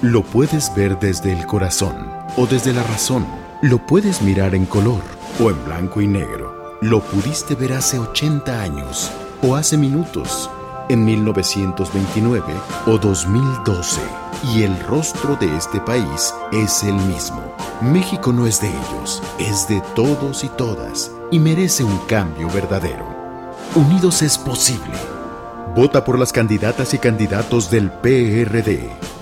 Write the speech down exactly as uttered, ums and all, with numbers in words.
Lo puedes ver desde el corazón o desde la razón. Lo puedes mirar en color o en blanco y negro. Lo pudiste ver hace ochenta años o hace minutos, en mil novecientos veintinueve o dos mil doce. Y el rostro de este país es el mismo. México no es de ellos, es de todos y todas, y merece un cambio verdadero. Unidos es posible. Vota por las candidatas y candidatos del P R D.